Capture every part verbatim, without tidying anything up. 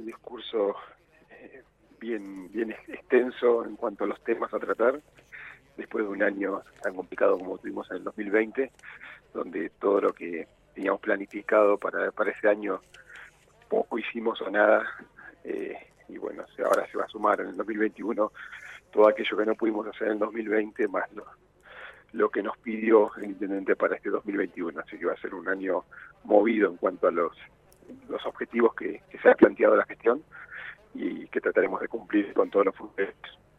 un discurso eh, bien, bien extenso en cuanto a los temas a tratar, después de un año tan complicado como tuvimos en el dos mil veinte, donde todo lo que teníamos planificado para, para ese año poco hicimos o nada, eh, y bueno, ahora se va a sumar en el dos mil veintiuno todo aquello que no pudimos hacer en el dos mil veinte, más lo, lo que nos pidió el intendente para este dos mil veintiuno, así que va a ser un año movido en cuanto a los, los objetivos que, que se ha planteado la gestión y que trataremos de cumplir con todos los funcionarios.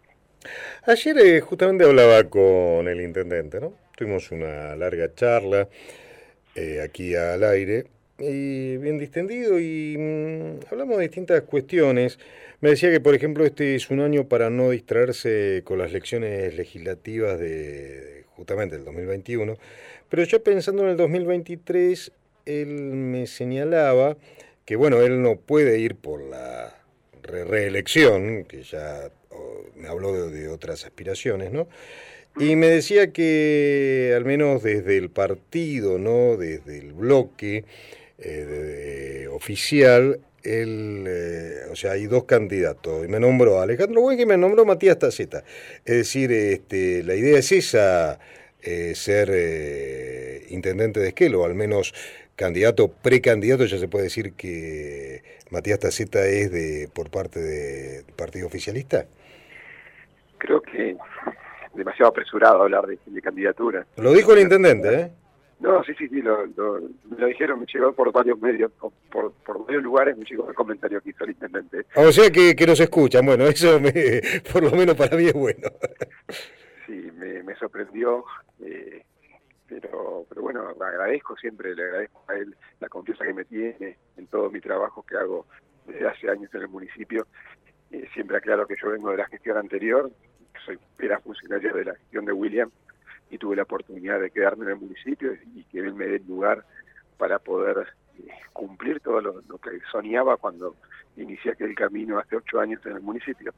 Ayer eh, justamente hablaba con el intendente, ¿no? Tuvimos una larga charla eh, aquí al aire, y bien distendido, y mm, hablamos de distintas cuestiones. Me decía que, por ejemplo, este es un año para no distraerse con las elecciones legislativas de justamente del dos mil veintiuno, pero yo pensando en el dos mil veintitrés, él me señalaba que, bueno, él no puede ir por la re reelección, que ya oh, me habló de, de otras aspiraciones, ¿no? Y me decía que al menos desde el partido, ¿no? Desde el bloque eh, de, de, oficial, él, eh, o sea, hay dos candidatos. Y me nombró a Alejandro Buenque y me nombró Matías Taceta. Es decir, este, la idea es esa, eh, ser eh, intendente de Esquel, o al menos candidato, precandidato. Ya se puede decir que Matías Taceta es de por parte del partido oficialista. Creo que demasiado apresurado hablar de, de candidatura. Lo dijo el intendente, ¿eh? No, sí, sí, sí, lo, lo, me lo dijeron, me llegó por varios medios, por, por varios lugares me llegó el comentario que hizo el intendente. O sea que, que nos escuchan, bueno, eso me, por lo menos para mí es bueno. Sí, me, me sorprendió, eh, pero, pero bueno, le agradezco siempre, le agradezco a él la confianza que me tiene en todo mi trabajo que hago desde hace años en el municipio. Eh, siempre aclaro que yo vengo de la gestión anterior, soy era funcionario de la gestión de William, y tuve la oportunidad de quedarme en el municipio y que él me dé el lugar para poder eh, cumplir todo lo, lo que soñaba cuando inicié aquel camino hace ocho años en el municipio.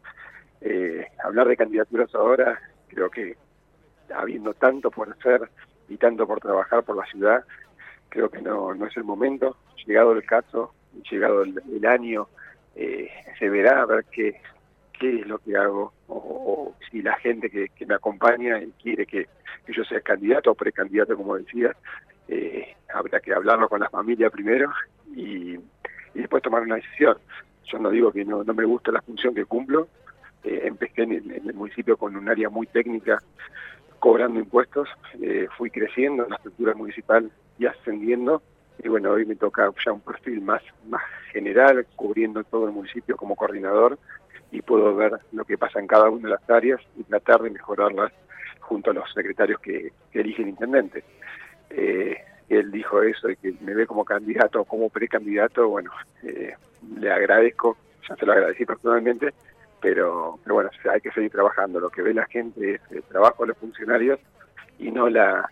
Eh, hablar de candidaturas ahora, creo que habiendo tanto por hacer y tanto por trabajar por la ciudad, creo que no, no es el momento. Llegado el caso, llegado el, el año, eh, se verá a ver qué, qué es lo que hago, o, o si la gente que, que me acompaña y quiere que, que yo sea candidato o precandidato, como decía, eh, habrá que hablarlo con la familia primero y, y después tomar una decisión. Yo no digo que no, no me gusta la función que cumplo. Eh, empecé en el, en el municipio con un área muy técnica, cobrando impuestos, eh, fui creciendo en la estructura municipal y ascendiendo, y bueno, hoy me toca ya un perfil más, más general, cubriendo todo el municipio como coordinador, y puedo ver lo que pasa en cada una de las áreas y tratar de mejorarlas junto a los secretarios que, que elige el intendente. Eh, él dijo eso, y que me ve como candidato o como precandidato, bueno, eh, le agradezco, ya se lo agradecí personalmente, pero, pero bueno, hay que seguir trabajando. Lo que ve la gente es el trabajo de los funcionarios y no la,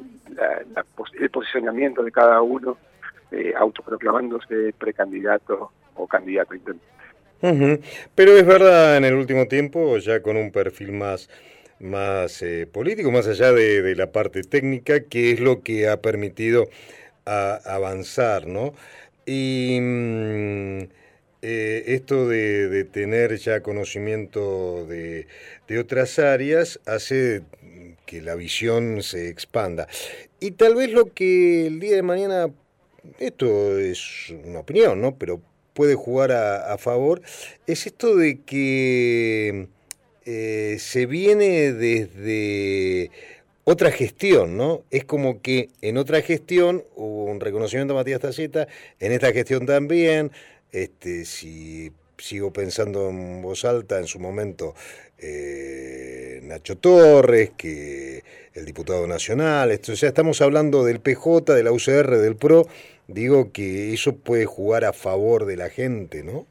la, la el posicionamiento de cada uno, eh, autoproclamándose precandidato o candidato a intendente. Uh-huh. Pero es verdad, en el último tiempo, ya con un perfil más, más eh, político, más allá de, de la parte técnica, que es lo que ha permitido a, avanzar, ¿no? Y mmm, eh, esto de, de tener ya conocimiento de, de otras áreas hace que la visión se expanda. Y tal vez lo que el día de mañana, esto es una opinión, ¿no? Pero puede jugar a, a favor, es esto de que eh, se viene desde otra gestión, ¿no? Es como que en otra gestión hubo un reconocimiento a Matías Taceta, en esta gestión también, este, si sigo pensando en voz alta, en su momento eh, Nacho Torres, que el diputado nacional, esto, o sea, estamos hablando del P J, de la U C R, del P R O. Digo que eso puede jugar a favor de la gente, ¿no?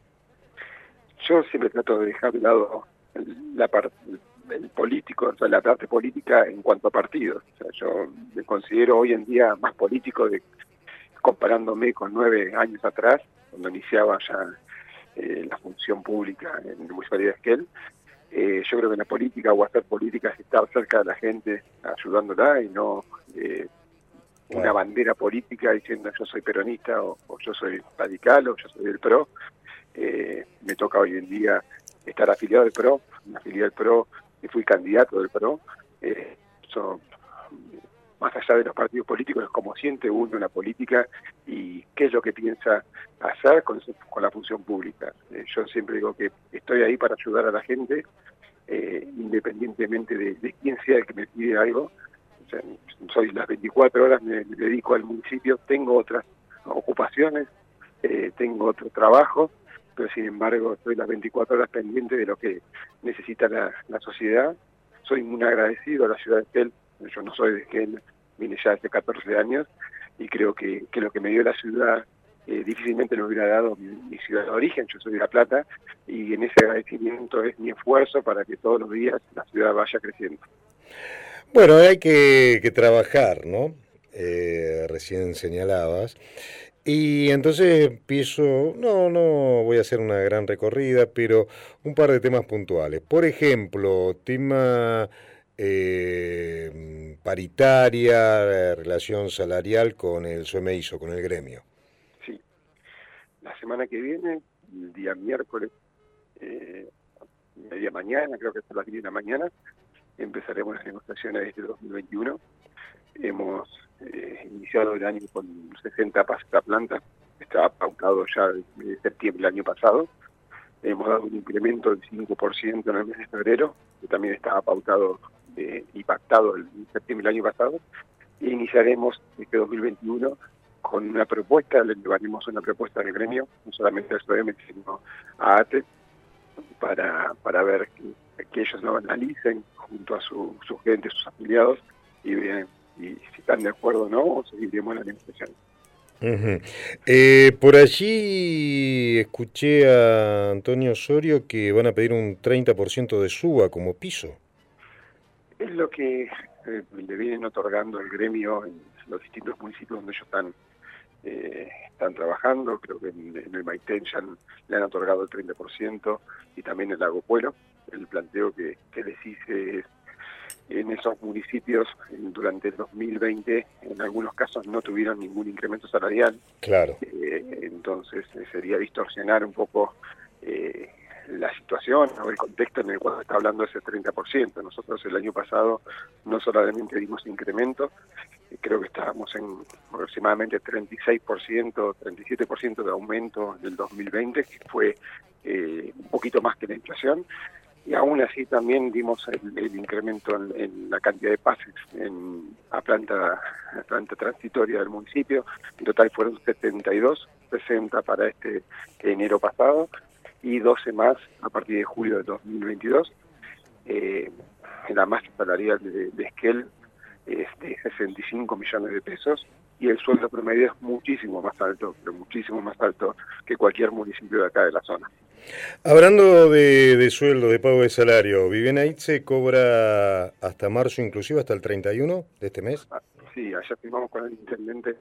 Yo siempre trato de dejar de lado la parte el político, o sea, la parte política en cuanto a partidos. O sea, yo me considero hoy en día más político de, comparándome con nueve años atrás, cuando iniciaba ya eh, la función pública en la Municipalidad de Esquel. Eh, yo creo que la política o hacer política es estar cerca de la gente, ayudándola, y no eh, una bandera política diciendo yo soy peronista o, o yo soy radical o yo soy del P R O. Eh, me toca hoy en día estar afiliado del P R O, afiliado del P R O, y fui candidato del P R O. Eh, son, más allá de los partidos políticos, es como siente uno la política y qué es lo que piensa hacer con, con la función pública. Eh, yo siempre digo que estoy ahí para ayudar a la gente, eh, independientemente de, de quién sea el que me pide algo. O sea, soy las veinticuatro horas, me, me dedico al municipio, tengo otras ocupaciones, eh, tengo otro trabajo, pero sin embargo estoy las veinticuatro horas pendiente de lo que necesita la, la sociedad. Soy muy agradecido a la ciudad de Esquel. Yo no soy de Esquel, vine ya hace catorce años y creo que, que lo que me dio la ciudad eh, difícilmente lo hubiera dado mi, mi ciudad de origen. Yo soy de La Plata y en ese agradecimiento es mi esfuerzo para que todos los días la ciudad vaya creciendo. Bueno, hay que, que trabajar, ¿no? Eh, recién señalabas. Y entonces empiezo, no, no voy a hacer una gran recorrida, pero un par de temas puntuales. Por ejemplo, tema eh, paritaria, eh, relación salarial con el SUEMEISO, con el gremio. Sí, la semana que viene, el día miércoles, eh, media mañana, creo que hasta las diez de la mañana, empezaremos las negociaciones de este dos mil veintiuno. Hemos eh, iniciado el año con sesenta plantas, estaba pautado ya de septiembre del año pasado. Hemos dado un incremento del cinco por ciento en el mes de febrero, que también estaba pautado eh, y pactado el septiembre del año pasado. E iniciaremos este dos mil veintiuno con una propuesta, le llevaremos una propuesta al gremio, no solamente a S O E M, sino a A T E, para, para ver que, que ellos lo analicen junto a su, su gente, sus afiliados, y vean y si están de acuerdo o no, o seguiremos la negociación. Uh-huh. Eh, por allí escuché a Antonio Osorio que van a pedir un treinta por ciento de suba como piso. Es lo que eh, le vienen otorgando el gremio en los distintos municipios donde ellos están, eh, están trabajando. Creo que en, en el Maitén ya le han otorgado el treinta por ciento y también en el Lago Puelo. El planteo que, que les hice es: en esos municipios durante el dos mil veinte en algunos casos no tuvieron ningún incremento salarial. Claro. Eh, entonces eh, sería distorsionar un poco eh, la situación o el contexto en el cual está hablando ese treinta por ciento. Nosotros el año pasado no solamente dimos incremento, eh, creo que estábamos en aproximadamente treinta y seis por ciento, treinta y siete por ciento de aumento en el dos mil veinte, que fue eh, un poquito más que la inflación. Y aún así también dimos el, el incremento en, en la cantidad de pases en a planta, a planta transitoria del municipio. En total fueron setenta y dos, sesenta para este enero pasado y doce más a partir de julio de dos mil veintidós. Eh, la masa salarial de, de Esquel es de sesenta y cinco millones de pesos y el sueldo promedio es muchísimo más alto, pero muchísimo más alto que cualquier municipio de acá de la zona. Hablando de, de sueldo, de pago de salario, ¿Vivienda Itze cobra hasta marzo, inclusive hasta el treinta y uno de este mes? Ah, sí, ayer firmamos con el intendente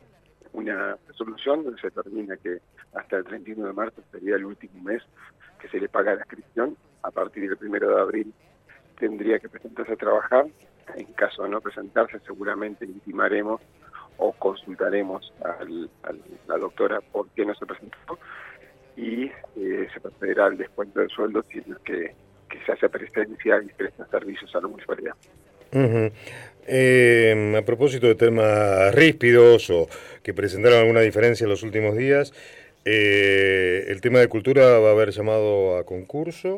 una resolución donde se determina que hasta el treinta y uno de marzo sería el último mes que se le paga la inscripción. A partir del primero de abril tendría que presentarse a trabajar. En caso de no presentarse, seguramente intimaremos o consultaremos al, al, a la doctora por qué no se presentó, y eh, se procederá al descuento del sueldo si es que, que se hace presencia y presta servicios a la municipalidad. Uh-huh. Eh, a propósito de temas ríspidos o que presentaron alguna diferencia en los últimos días, eh, el tema de cultura va a haber llamado a concurso.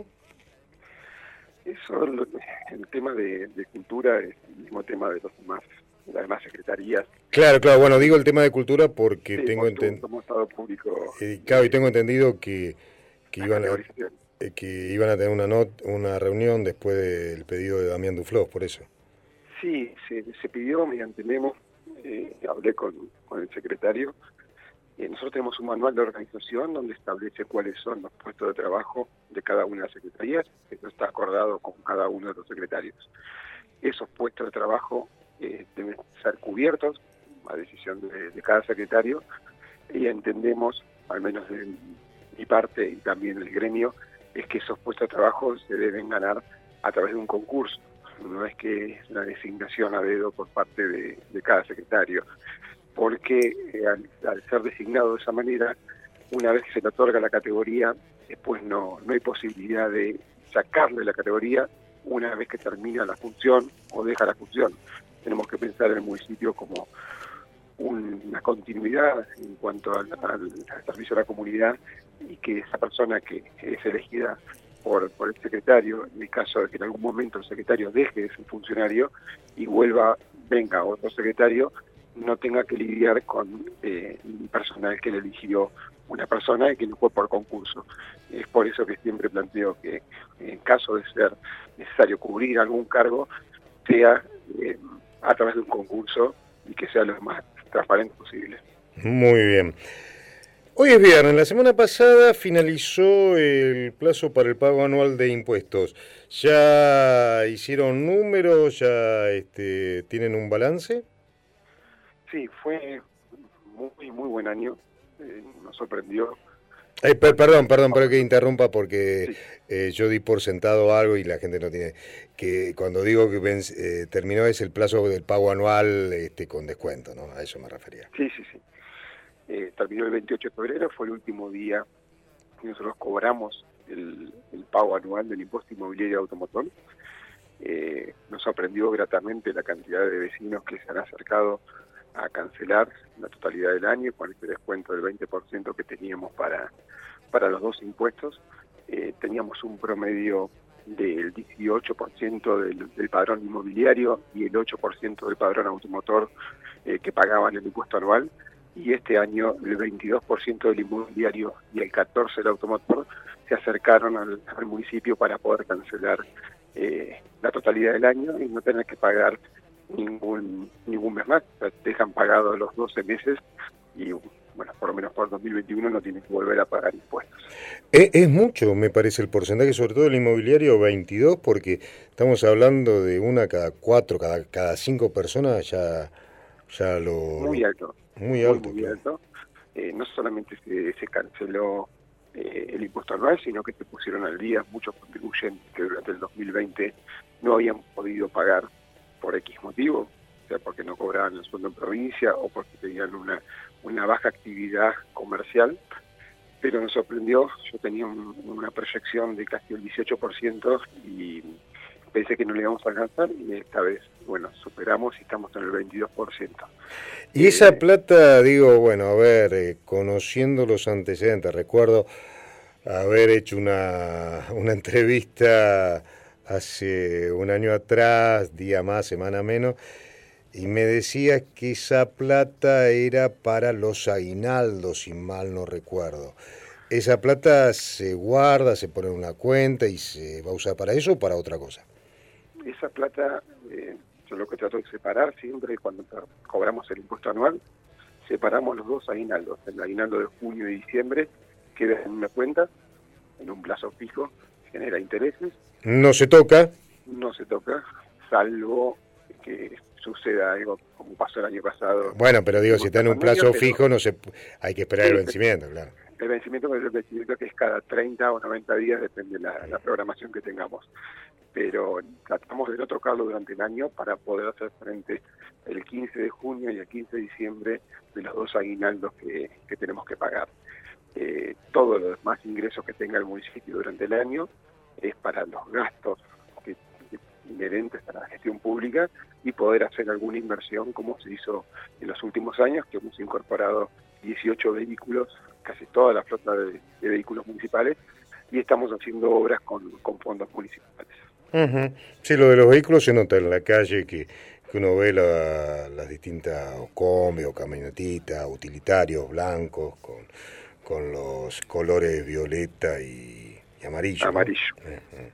Eso, el tema de, de cultura es el mismo tema de los demás, las demás secretarías. Claro, claro, bueno, digo el tema de cultura porque sí, tengo entendido. Como Estado público. Eh, claro, y tengo entendido que, que, iban a, eh, que iban a tener una, not, una reunión después del pedido de Damián Duflos, por eso. Sí, se, se pidió mediante memo, eh, hablé con, con el secretario. Eh, nosotros tenemos un manual de organización donde establece cuáles son los puestos de trabajo de cada una de las secretarías. Eso está acordado con cada uno de los secretarios. Esos puestos de trabajo eh, deben ser cubiertos a decisión de, de cada secretario, y entendemos, al menos de mi parte y también del gremio, es que esos puestos de trabajo se deben ganar a través de un concurso. No es que es una designación a dedo por parte de, de cada secretario, porque eh, al, al ser designado de esa manera una vez que se le otorga la categoría, después no, no hay posibilidad de sacarle la categoría una vez que termina la función o deja la función. Tenemos que pensar en el municipio como un, una continuidad en cuanto al, al, al servicio a la comunidad, y que esa persona que es elegida por, por el secretario, en el caso de que en algún momento el secretario deje de ser funcionario y vuelva, venga otro secretario, no tenga que lidiar con eh, un personal que le eligió una persona y que no fue por concurso. Es por eso que siempre planteo que en caso de ser necesario cubrir algún cargo, sea eh, a través de un concurso y que sea lo más transparente posible. Muy bien. Hoy es viernes, la semana pasada finalizó el plazo para el pago anual de impuestos. ¿Ya hicieron números? ¿Ya este, tienen un balance? Sí, fue muy, muy buen año, eh, nos sorprendió. Eh, per, perdón, perdón, pero que interrumpa porque Sí. eh, yo di por sentado algo y la gente no tiene... que cuando digo que ven, eh, terminó es el plazo del pago anual este, con descuento, ¿no? A eso me refería. Sí, sí, sí. Eh, terminó el veintiocho de febrero, fue el último día que nosotros cobramos el, el pago anual del impuesto inmobiliario automotor. Eh, nos sorprendió gratamente la cantidad de vecinos que se han acercado a cancelar la totalidad del año con este descuento del veinte por ciento que teníamos para, para los dos impuestos. Eh, teníamos un promedio del dieciocho por ciento del, del padrón inmobiliario y el ocho por ciento del padrón automotor eh, que pagaban el impuesto anual, y este año el veintidós por ciento del inmobiliario y el catorce por ciento del automotor se acercaron al, al municipio para poder cancelar eh, la totalidad del año y no tener que pagar ningún ningún mes más. O sea, dejan pagados los doce meses y, bueno, por lo menos por dos mil veintiuno no tienen que volver a pagar impuestos. Es, es mucho, me parece, el porcentaje, sobre todo el inmobiliario, veintidós, porque estamos hablando de una cada cuatro, cada, cada cinco personas, ya, ya lo... Muy alto. Muy alto. Muy, muy claro. alto. Eh, no solamente se, se canceló eh, el impuesto anual, sino que se pusieron al día muchos contribuyentes que durante el dos mil veinte no habían podido pagar por X motivo, o sea, porque no cobraban el sueldo en provincia o porque tenían una, una baja actividad comercial. Pero nos sorprendió, yo tenía un, una proyección de casi el dieciocho por ciento y pensé que no le íbamos a alcanzar, y esta vez, bueno, superamos y estamos en el veintidós por ciento. Y eh, esa plata, digo, bueno, a ver, eh, conociendo los antecedentes, recuerdo haber hecho una, una entrevista hace un año atrás, día más, semana menos, y me decía que esa plata era para los aguinaldos, si mal no recuerdo. ¿Esa plata se guarda, se pone en una cuenta y se va a usar para eso o para otra cosa? Esa plata, eh, yo lo que trato de separar siempre cuando cobramos el impuesto anual, separamos los dos aguinaldos. El aguinaldo de junio y diciembre queda en una cuenta, en un plazo fijo, genera intereses. No se toca. No se toca, salvo que suceda algo como pasó el año pasado. Bueno, pero digo, si está en un plazo pero, fijo, no se hay que esperar sí, el vencimiento, claro. El vencimiento es el vencimiento que es cada treinta o noventa días, depende de la, la programación que tengamos. Pero tratamos de no tocarlo durante el año para poder hacer frente el quince de junio y el quince de diciembre de los dos aguinaldos que, que tenemos que pagar. Eh, todos los demás ingresos que tenga el municipio durante el año es para los gastos que, que inherentes a la gestión pública y poder hacer alguna inversión como se hizo en los últimos años, que hemos incorporado dieciocho vehículos, casi toda la flota de, de vehículos municipales, y estamos haciendo obras con, con fondos municipales. Uh-huh. Sí, lo de los vehículos se nota en la calle, que, que uno ve la, las distintas combi o camionetitas, utilitarios blancos, con, con los colores violeta y, y amarillo. Amarillo. ¿No? Uh-huh.